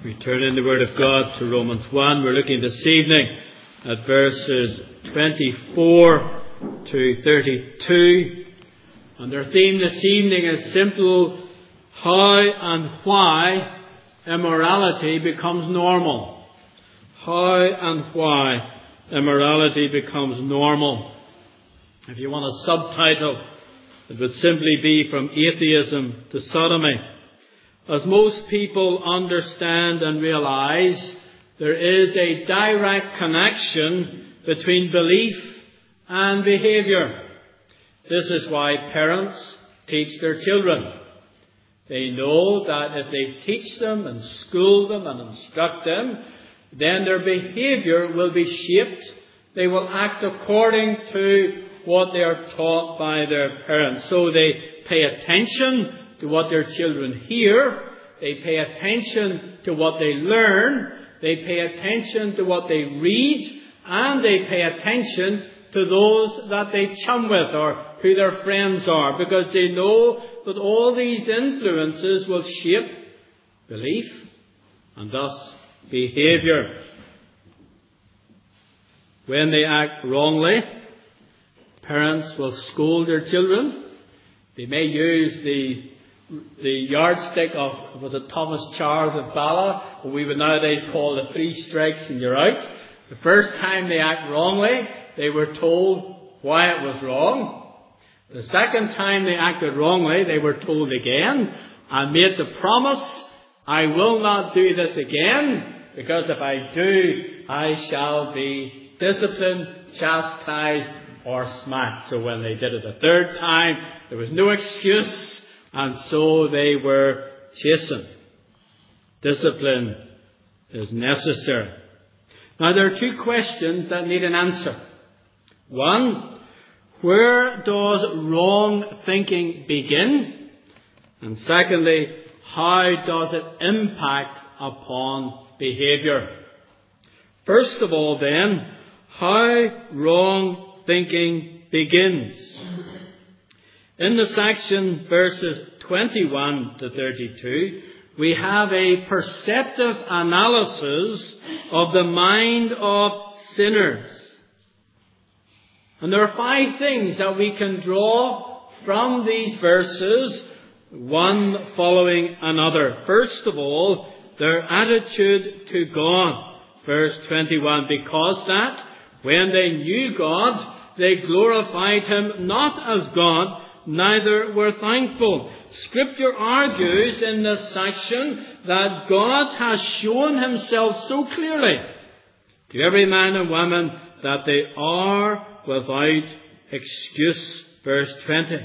We turn in the Word of God to Romans 1. We're looking this evening at verses 24 to 32. And our theme this evening is simple: how and why immorality becomes normal. How and why immorality becomes normal. If you want a subtitle, it would simply be From Atheism to Sodomy. As most people understand and realize, there is a direct connection between belief and behaviour. This is why parents teach their children. They know that if they teach them and school them and instruct them, then their behaviour will be shaped. They will act according to what they are taught by their parents. So they pay attention to what their children hear. They pay attention to what they learn. They pay attention to what they read. And they pay attention to those that they chum with or who their friends are, because they know that all these influences will shape belief and thus behaviour. When they act wrongly, parents will scold their children. They may use the yardstick of, was it Thomas Charles of Bala, what we would nowadays call the 3 strikes and you're out. The first time they act wrongly, they were told why it was wrong. The second time they acted wrongly, they were told again and made the promise, I will not do this again, because if I do, I shall be disciplined, chastised, or smacked. So when they did it a third time, there was no excuse, and so they were chastened. Discipline is necessary. Now there are 2 questions that need an answer. One, where does wrong thinking begin? And secondly, how does it impact upon behaviour? First of all then, how wrong thinking begins. In the section verses 21 to 32, we have a perceptive analysis of the mind of sinners. And there are 5 things that we can draw from these verses, one following another. First of all, their attitude to God. Verse 21, because that when they knew God, they glorified Him not as God, neither were thankful. Scripture argues in this section that God has shown Himself so clearly to every man and woman that they are without excuse. Verse 20.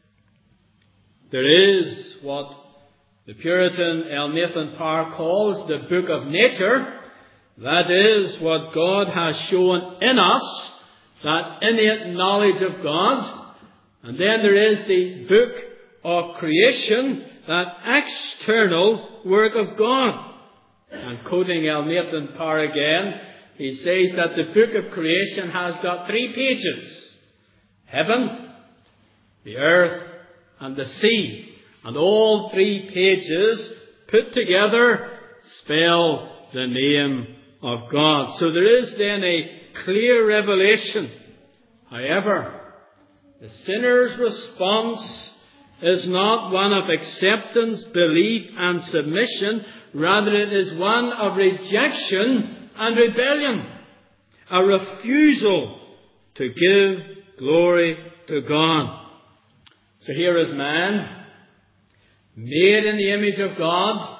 There is what the Puritan L. Nathan Parr calls the book of nature. That is what God has shown in us, that innate knowledge of God. And then there is the book of creation, that external work of God. And quoting L. Nathan Parr again, he says that the book of creation has got 3 pages. Heaven, the earth, and the sea. And all 3 pages put together spell the name of God. So there is then a clear revelation. However, the sinner's response is not one of acceptance, belief and submission. Rather, it is one of rejection and rebellion. A refusal to give glory to God. So here is man, made in the image of God.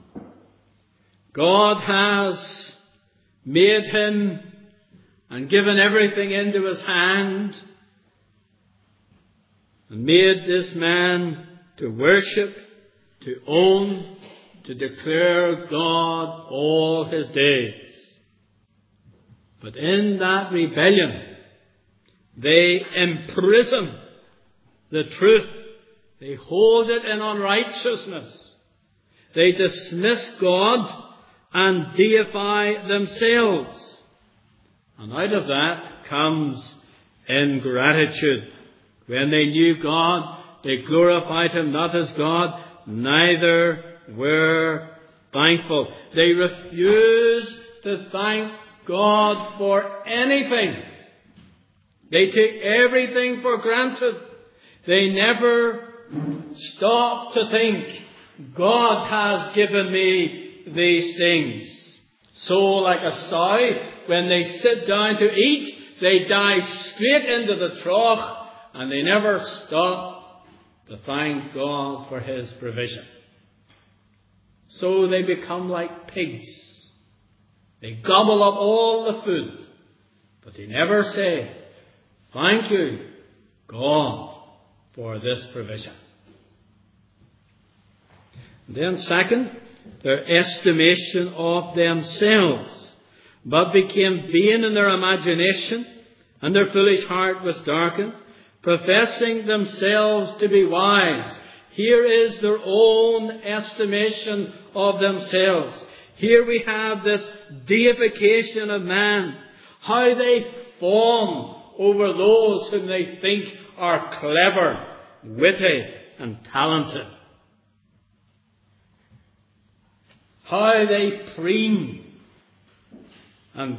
God has made him and given everything into his hand, and made this man to worship, to own, to declare God all his days. But in that rebellion, they imprison the truth. They hold it in unrighteousness. They dismiss God and deify themselves. And out of that comes ingratitude. When they knew God, they glorified Him not as God, neither were thankful. They refuse to thank God for anything. They take everything for granted. They never stop to think, God has given me these things. So like a sow, when they sit down to eat, they dive straight into the trough, and they never stop to thank God for His provision. So they become like pigs. They gobble up all the food, but they never say, thank you, God, for this provision. And then second, their estimation of themselves, but became vain in their imagination, and their foolish heart was darkened, professing themselves to be wise. Here is their own estimation of themselves. Here we have this deification of man, how they fawn over those whom they think are clever, witty, and talented. How they preen and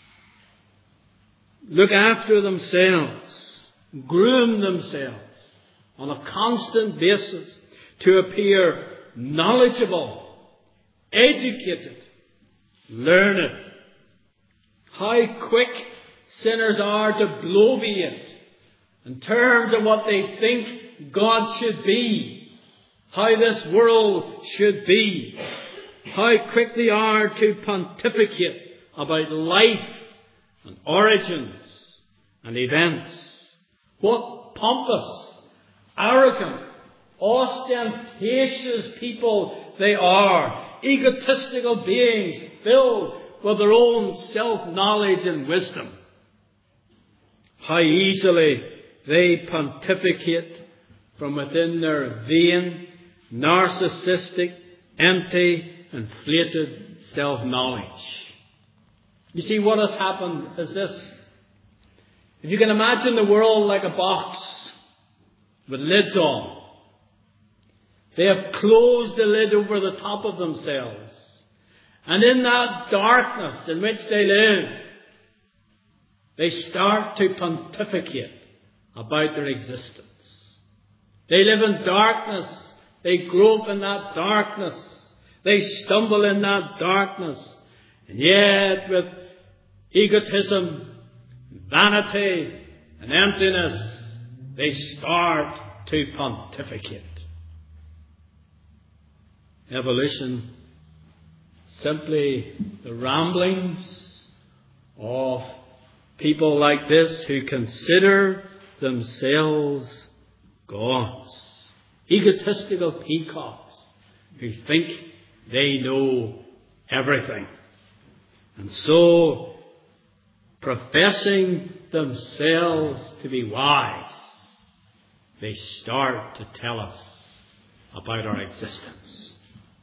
look after themselves, groom themselves on a constant basis to appear knowledgeable, educated, learned. How quick sinners are to bloviate in terms of what they think God should be, how this world should be. How quick they are to pontificate about life and origins and events. What pompous, arrogant, ostentatious people they are. Egotistical beings filled with their own self-knowledge and wisdom. How easily they pontificate from within their vain, narcissistic, empty, inflated self-knowledge. You see, what has happened is this. If you can imagine the world like a box with lids on, they have closed the lid over the top of themselves. And in that darkness in which they live, they start to pontificate about their existence. They live in darkness. They grope in that darkness. They stumble in that darkness. And yet with egotism, vanity, and emptiness, they start to pontificate. Evolution, simply the ramblings of people like this who consider themselves gods. Egotistical peacocks who think they know everything. And so, professing themselves to be wise, they start to tell us about our existence.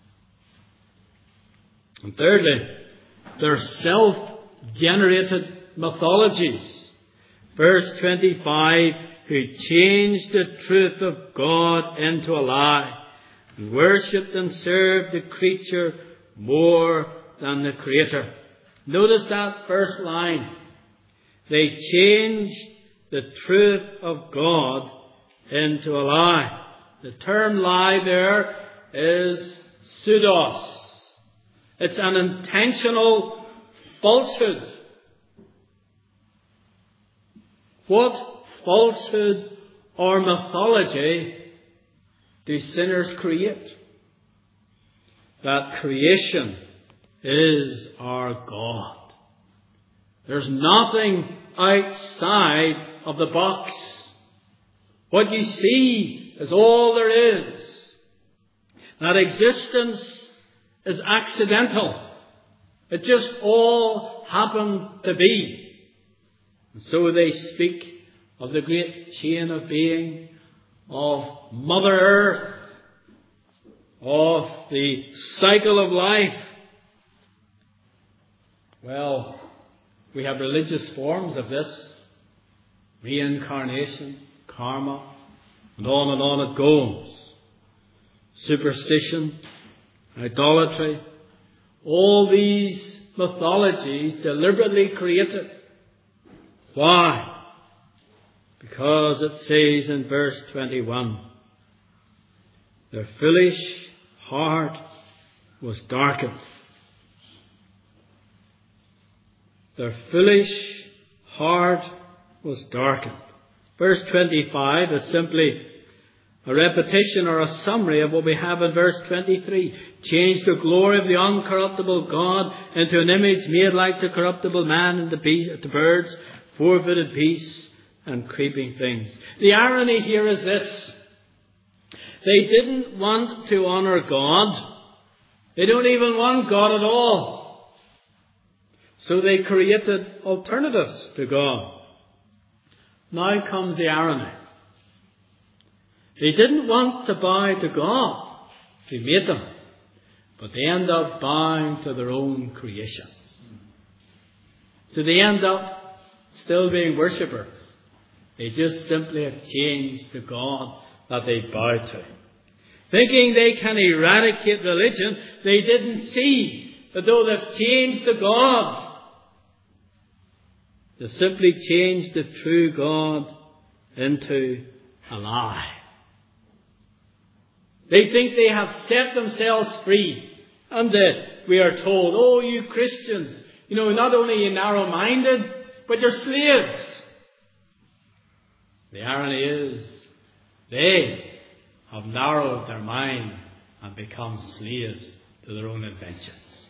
And thirdly, their self-generated mythologies. Verse 25, who changed the truth of God into a lie, and worshipped and served the creature more than the Creator. Notice that first line. They changed the truth of God into a lie. The term lie there is pseudos. It's an intentional falsehood. What falsehood or mythology do sinners create? That creation is our God. There's nothing outside of the box. What you see is all there is. That existence is accidental. It just all happened to be. And so they speak of the great chain of being, of Mother Earth, of the cycle of life. Well, we have religious forms of this. Reincarnation, karma, and on it goes. Superstition, idolatry, all these mythologies deliberately created. Why? Because it says in verse 21, their foolish heart was darkened. Their foolish heart was darkened. Verse 25 is simply a repetition or a summary of what we have in verse 23. Change the glory of the uncorruptible God into an image made like the corruptible man and the birds, four-footed beasts, and creeping things. The irony here is this. They didn't want to honour God. They don't even want God at all. So they created alternatives to God. Now comes the irony. They didn't want to bow to God, who made them, but they end up bowing to their own creations. So they end up still being worshippers. They just simply have changed the God that they bow to. Thinking they can eradicate religion, they didn't see that though they've changed the God, they simply changed the true God into a lie. They think they have set themselves free. And we are told, oh, you Christians, not only are you narrow-minded, but you're slaves. The irony is, they have narrowed their mind and become slaves to their own inventions.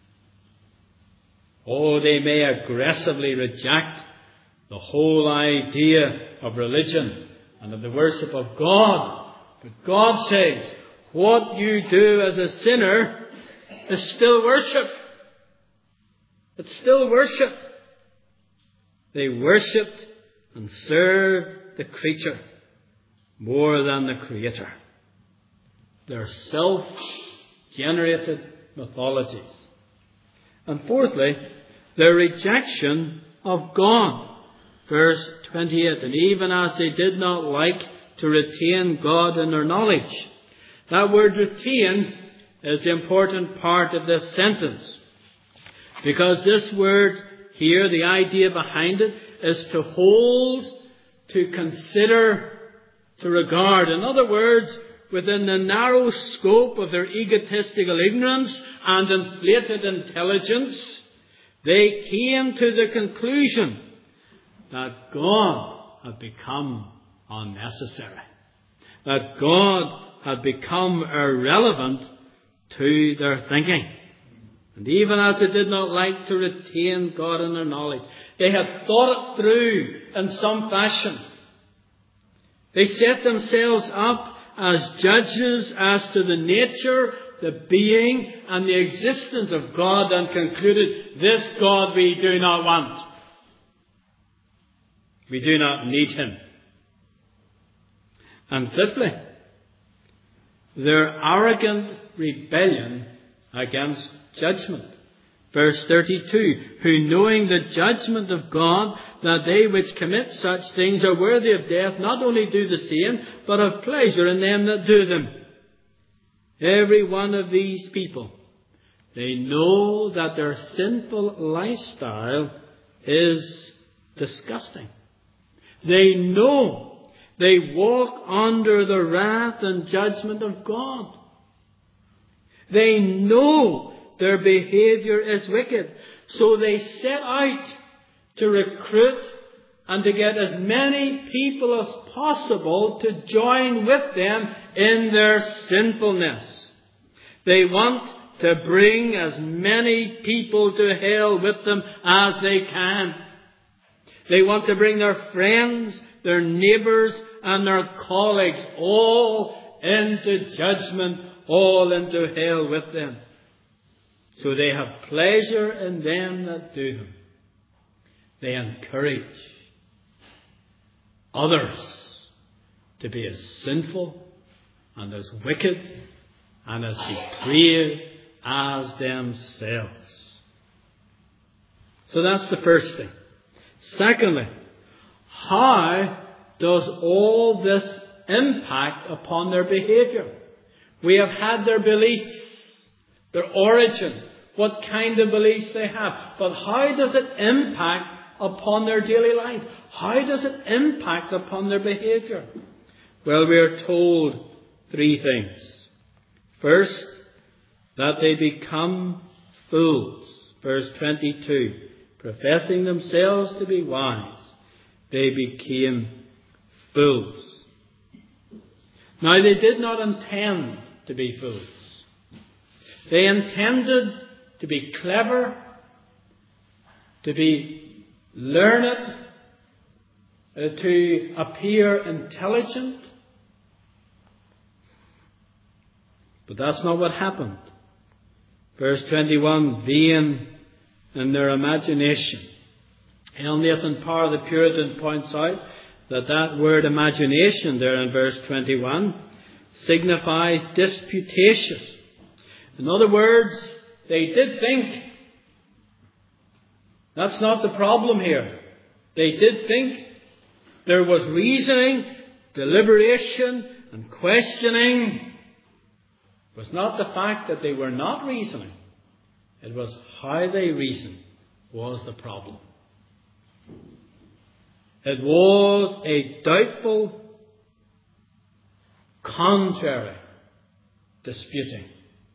Oh, they may aggressively reject the whole idea of religion and of the worship of God. But God says, what you do as a sinner is still worship. It's still worship. They worshipped and served the creature more than the Creator. They're self-generated mythologies. And fourthly, their rejection of God. Verse 28, and even as they did not like to retain God in their knowledge. That word retain is the important part of this sentence. Because this word here, the idea behind it, is to hold, to consider, to regard. In other words, within the narrow scope of their egotistical ignorance and inflated intelligence, they came to the conclusion that God had become unnecessary. That God had become irrelevant to their thinking. And even as they did not like to retain God in their knowledge, they had thought it through in some fashion. They set themselves up as judges as to the nature, the being, and the existence of God and concluded, this God we do not want. We do not need Him. And fifthly, their arrogant rebellion against judgment. Verse 32, who knowing the judgment of God, that they which commit such things are worthy of death, not only do the same, but have pleasure in them that do them. Every one of these people, they know that their sinful lifestyle is disgusting. They know they walk under the wrath and judgment of God. They know their behavior is wicked. So they set out to recruit and to get as many people as possible to join with them in their sinfulness. They want to bring as many people to hell with them as they can. They want to bring their friends, their neighbours, and their colleagues all into judgment, all into hell with them. So they have pleasure in them that do them. They encourage others to be as sinful and as wicked and as depraved as themselves. So that's the first thing. Secondly, how does all this impact upon their behavior? We have had their beliefs, their origin. what kind of beliefs they have. But how does it impact upon their daily life? How does it impact upon their behaviour? Well, we are told three things. First, that they become fools. Verse 22, professing themselves to be wise, they became fools. Now, they did not intend to be fools. They intended to be clever, to be learned, to appear intelligent. But that's not what happened. Verse 21, vain in their imagination. L. Nathan Parr, the Puritan, points out that word imagination there in verse 21 signifies disputatious. In other words, they did think. That's not the problem here. They did think. There was reasoning, deliberation, and questioning. It was not the fact that they were not reasoning. It was how they reasoned was the problem. It was a doubtful, contrary disputing.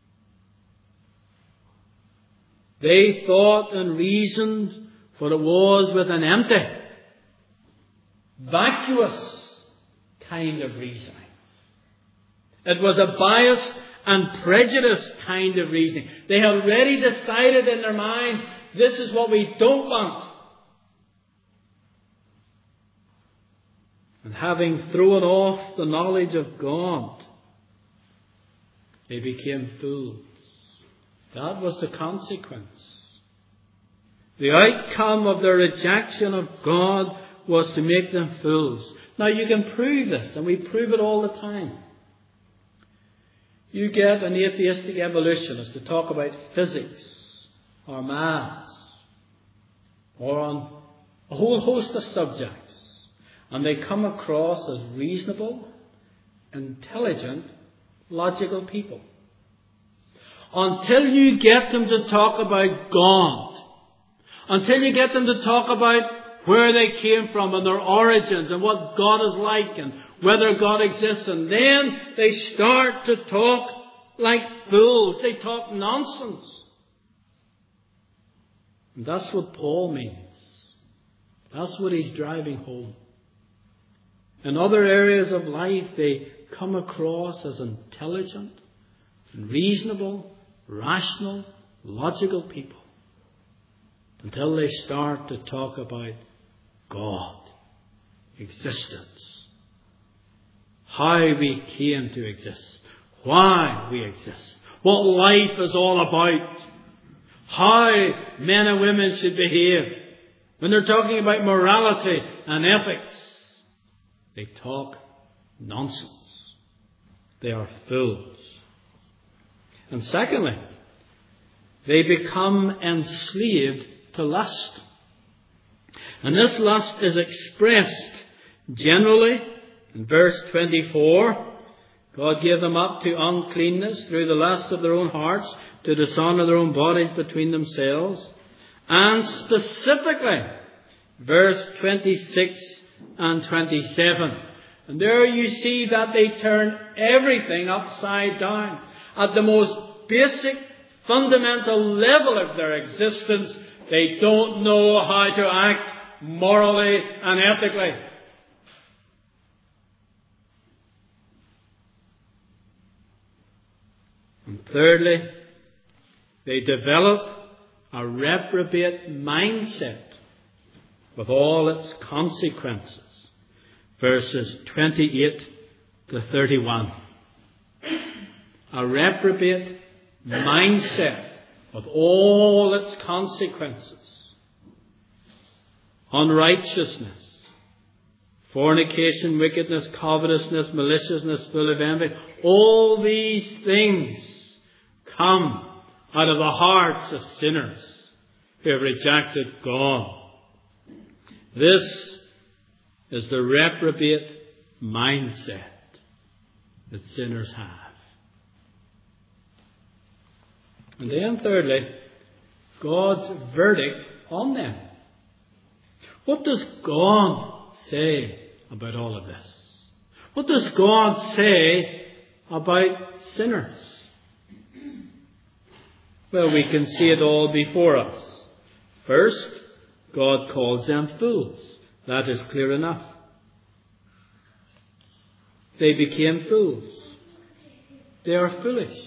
They thought and reasoned, for it was with an empty, vacuous kind of reasoning. It was a biased and prejudiced kind of reasoning. They had already decided in their minds, this is what we don't want. And having thrown off the knowledge of God, they became fools. That was the consequence. The outcome of their rejection of God was to make them fools. Now you can prove this, and we prove it all the time. You get an atheistic evolutionist to talk about physics or maths or on a whole host of subjects, and they come across as reasonable, intelligent, logical people. Until you get them to talk about God, until you get them to talk about where they came from and their origins and what God is like and whether God exists, and then they start to talk like fools. They talk nonsense. And that's what Paul means. That's what he's driving home. In other areas of life, they come across as intelligent and reasonable, rational, logical people, until they start to talk about God, existence, how we came to exist, why we exist, what life is all about, how men and women should behave. When they're talking about morality and ethics, they talk nonsense. They are fools. And secondly, they become enslaved to lust. And this lust is expressed generally in verse 24. God gave them up to uncleanness through the lust of their own hearts, to dishonour their own bodies between themselves. And specifically, verse 26 and 27. And there you see that they turn everything upside down. At the most basic, fundamental level of their existence, they don't know how to act morally and ethically. And thirdly, they develop a reprobate mindset with all its consequences. Verses 28 to 31. A reprobate mindset with all its consequences. Unrighteousness, fornication, wickedness, covetousness, maliciousness, full of envy. All these things come out of the hearts of sinners who have rejected God. This is the reprobate mindset that sinners have. And then thirdly, God's verdict on them. What does God say about all of this? What does God say about sinners? Well, we can see it all before us. First, God calls them fools. That is clear enough. They became fools. They are foolish.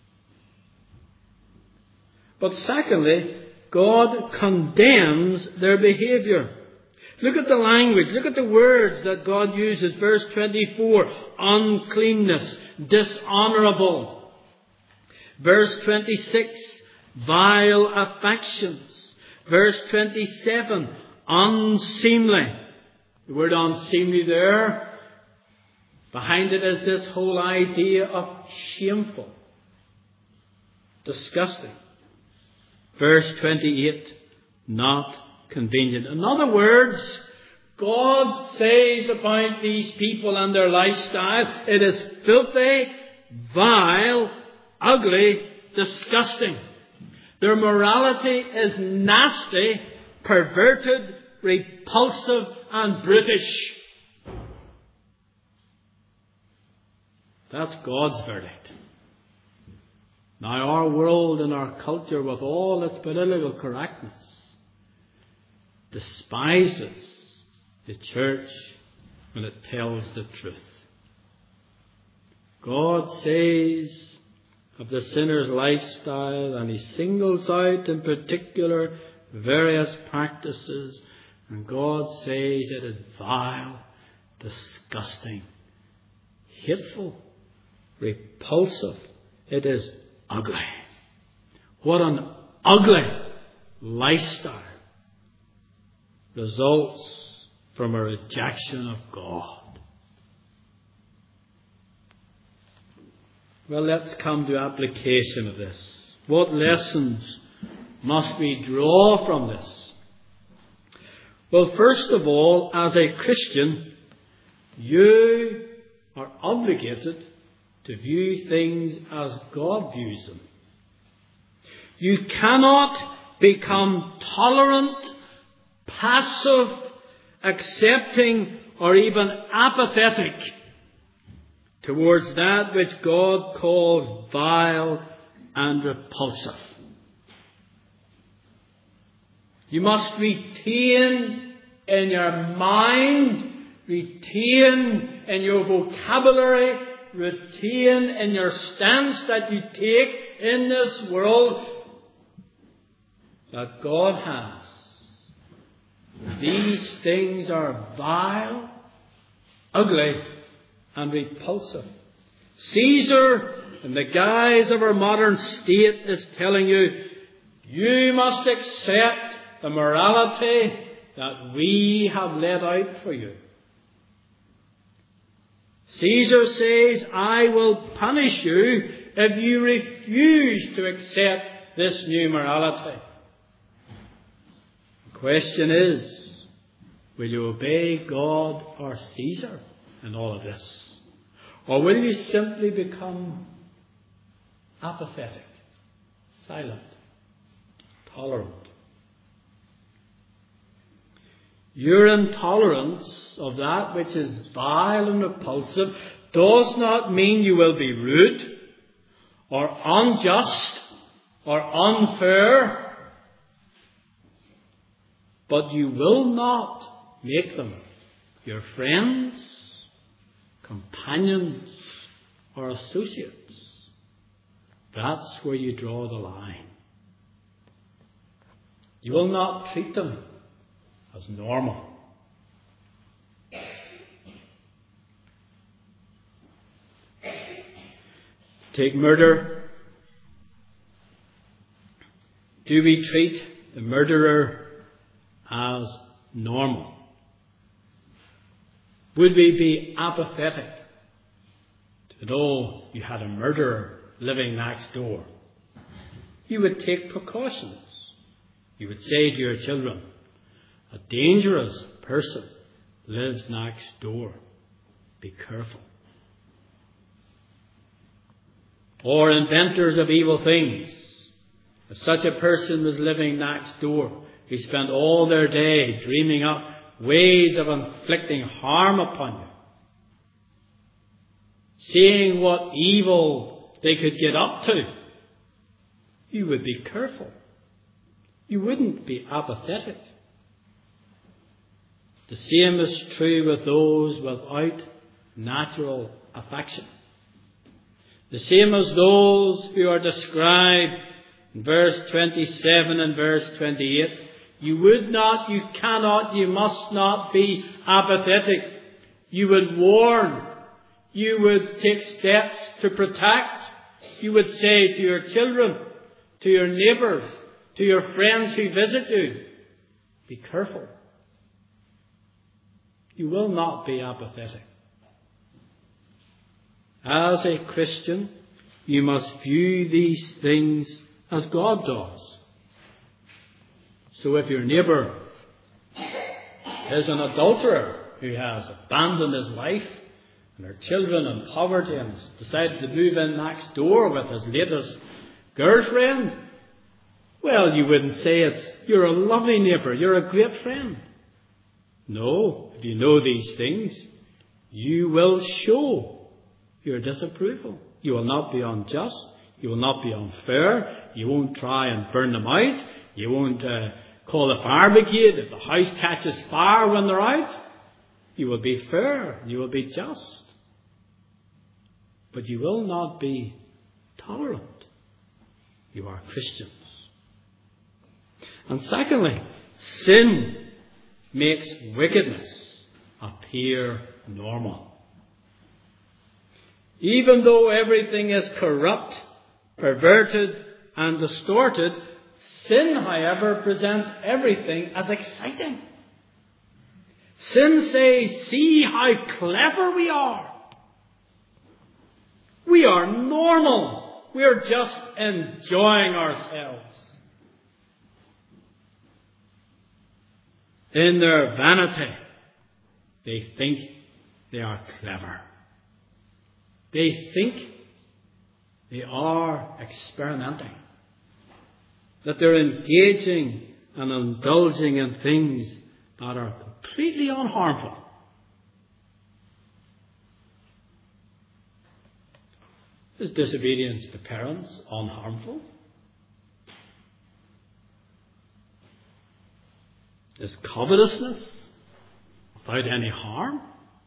But secondly, God condemns their behavior. Look at the language. Look at the words that God uses. Verse 24, uncleanness, dishonourable. Verse 26, vile affections. Verse 27, unseemly. The word unseemly there, behind it is this whole idea of shameful, disgusting. Verse 28, not convenient. In other words, God says about these people and their lifestyle, it is filthy, vile, ugly, disgusting. Their morality is nasty, perverted, repulsive, and brutish. That's God's verdict. Now, our world and our culture, with all its political correctness, despises the church when it tells the truth. God says of the sinner's lifestyle, and He singles out in particular various practices, and God says it is vile, disgusting, hateful, repulsive. It is ugly. What an ugly lifestyle results from a rejection of God. Well, let's come to application of this. What lessons must we draw from this? Well, first of all, as a Christian, you are obligated to view things as God views them. You cannot become tolerant, passive, accepting, or even apathetic towards that which God calls vile and repulsive. You must retain in your mind, retain in your vocabulary, retain in your stance that you take in this world that God has. These things are vile, ugly, and repulsive. Caesar, in the guise of our modern state, is telling you, you must accept the morality that we have laid out for you. Caesar says, I will punish you if you refuse to accept this new morality. The question is, will you obey God or Caesar in all of this? Or will you simply become apathetic, silent, tolerant? Your intolerance of that which is vile and repulsive does not mean you will be rude or unjust or unfair, but you will not make them your friends, companions, or associates. That's where you draw the line. You will not treat them as normal. Take murder. Do we treat the murderer as normal? Would we be apathetic to know you had a murderer living next door? You would take precautions. You would say to your children, a dangerous person lives next door. Be careful. Or inventors of evil things If such a person was living next door, who spent all their day dreaming up ways of inflicting harm upon you, seeing what evil they could get up to, you would be careful. You wouldn't be apathetic. The same is true with those without natural affection. The same as those who are described in verse 27 and verse 28. You would not, you cannot, you must not be apathetic. You would warn. You would take steps to protect. You would say to your children, to your neighbours, to your friends who visit you, be careful. You will not be apathetic. As a Christian, you must view these things as God does. So if your neighbour is an adulterer who has abandoned his wife and her children in poverty and has decided to move in next door with his latest girlfriend, well, you wouldn't say you're a lovely neighbour, you're a great friend. No, if you know these things, you will show your disapproval. You will not be unjust. You will not be unfair. You won't try and burn them out. You won't call the fire brigade if the house catches fire when they're out. You will be fair. You will be just. But you will not be tolerant. You are Christians. And secondly, sin makes wickedness appear normal. Even though everything is corrupt, perverted, and distorted, sin, however, presents everything as exciting. Sin says, see how clever we are. We are normal. We are just enjoying ourselves. In their vanity, they think they are clever. They think they are experimenting. That they're engaging and indulging in things that are completely unharmful. Is disobedience to parents unharmful? Is covetousness without any harm?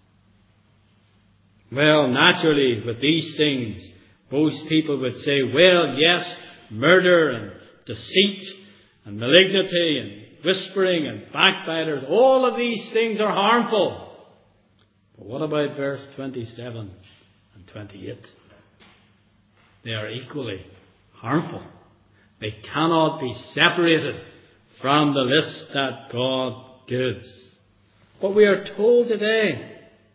Well, naturally, with these things, most people would say, well, yes, murder and deceit and malignity and whispering and backbiters, all of these things are harmful. But what about verse 27 and 28? They are equally harmful. They cannot be separated from the list that God gives. But we are told today,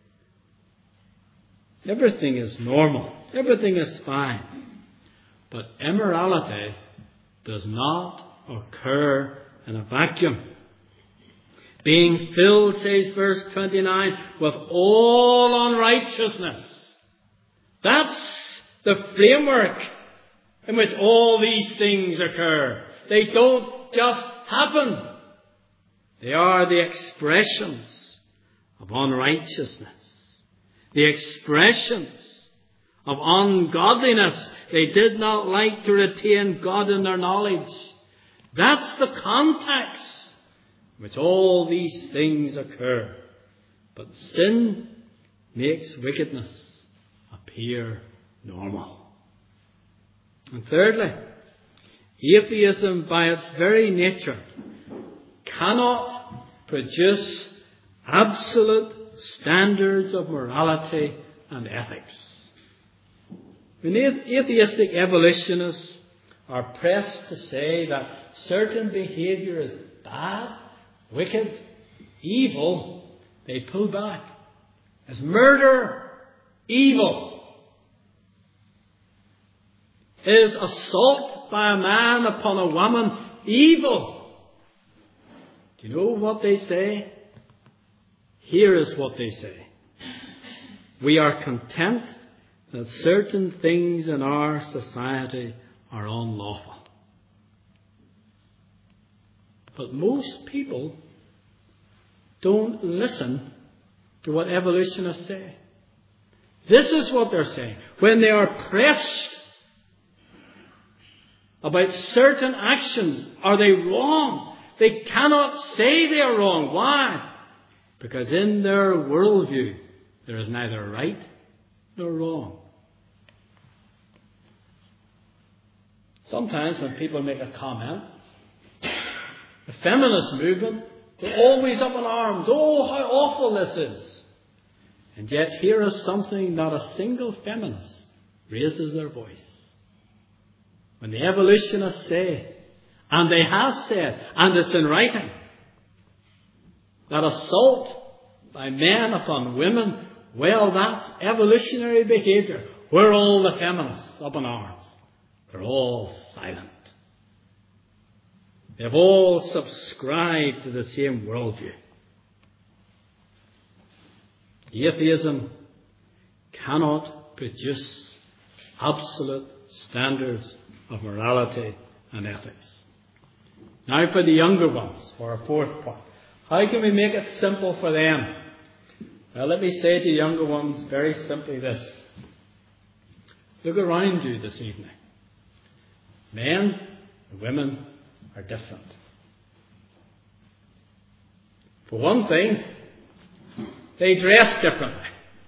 everything is normal. Everything is fine. But immorality does not occur in a vacuum. Being filled, says verse 29, with all unrighteousness. That's the framework in which all these things occur. They don't just happen. They are the expressions of unrighteousness. The expressions of ungodliness. They did not like to retain God in their knowledge. That's the context in which all these things occur. But sin makes wickedness appear normal. And thirdly, atheism by its very nature cannot produce absolute standards of morality and ethics. When atheistic evolutionists are pressed to say that certain behaviour is bad, wicked, evil, they pull back. Is murder evil? Is assault by a man upon a woman evil? Do you know what they say? Here is what they say. We are content that certain things in our society are unlawful. But most people don't listen to what evolutionists say. This is what they're saying. When they are pressed about certain actions, are they wrong? They cannot say they are wrong. Why? Because in their worldview, there is neither right nor wrong. Sometimes when people make a comment, the feminist movement, they're always up in arms. Oh, how awful this is. And yet here is something not a single feminist raises their voice. When the evolutionists say, and they have said, and it's in writing, that assault by men upon women, well, that's evolutionary behavior. We're all the feminists up in arms. They're all silent. They've all subscribed to the same worldview. Atheism cannot produce absolute standards of morality and ethics. Now for the younger ones, for our fourth point. How can we make it simple for them? Well, let me say to younger ones very simply this. Look around you this evening. Men and women are different. For one thing, they dress differently.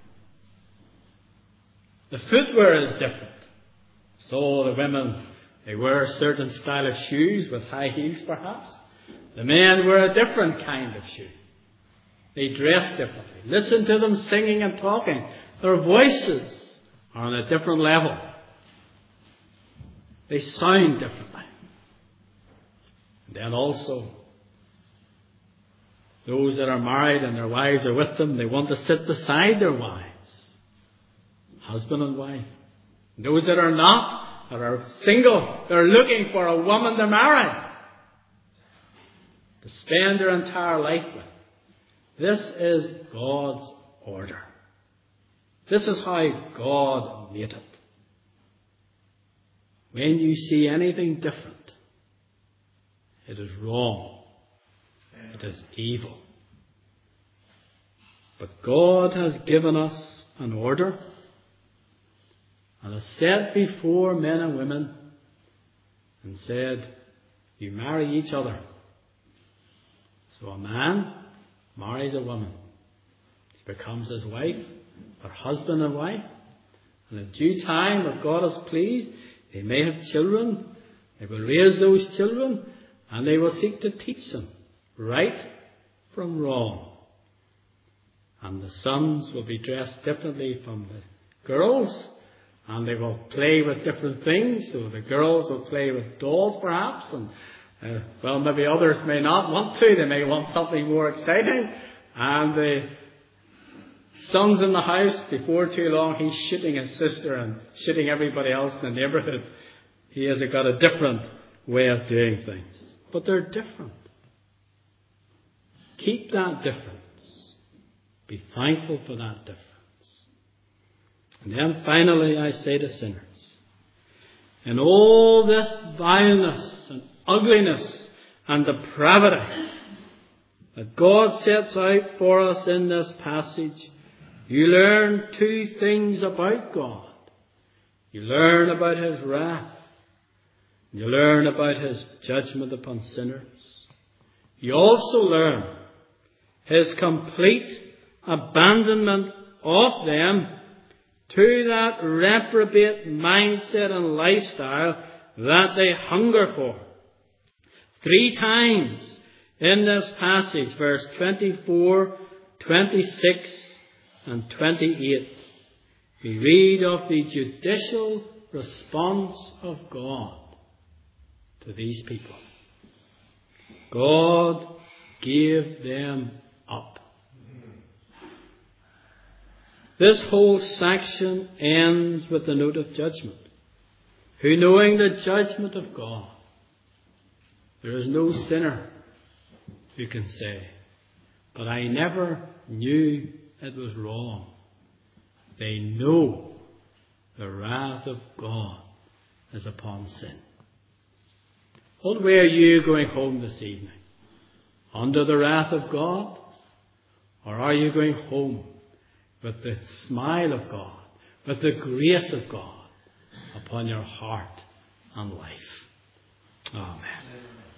The footwear is different. So the women, they wear a certain style of shoes with high heels perhaps. The men wear a different kind of shoe. They dress differently. Listen to them singing and talking. Their voices are on a different level. They sound differently. And then also, those that are married and their wives are with them, they want to sit beside their wives. Husband and wife. And those that are not, that are single, they're looking for a woman to marry, to spend their entire life with. This is God's order. This is how God made it. When you see anything different, it is wrong. It is evil. But God has given us an order and has set before men and women and said, you marry each other. So a man marries a woman. She becomes his wife, her husband and wife. And in due time, if God is pleased, they may have children. They will raise those children and they will seek to teach them right from wrong. And the sons will be dressed differently from the girls, and they will play with different things. So the girls will play with dolls perhaps, and well, maybe others may not want to. They may want something more exciting. And the son's in the house, before too long he's shooting his sister and shooting everybody else in the neighbourhood. He has got a different way of doing things. But they're different. Keep that difference. Be thankful for that difference. And then finally I say to sinners, in all this vileness and ugliness and depravity that God sets out for us in this passage, you learn two things about God. You learn about His wrath. You learn about His judgment upon sinners. You also learn His complete abandonment of them to that reprobate mindset and lifestyle that they hunger for. 3 times in this passage, verse 24, 26 and 28, we read of the judicial response of God to these people. God gave them up. This whole section ends with the note of judgment. Who, knowing the judgment of God, there is no sinner who can say, but I never knew it was wrong. They know the wrath of God is upon sin. What way are you going home this evening? under the wrath of God? Or are you going home with the smile of God, with the grace of God upon your heart and life? Amen.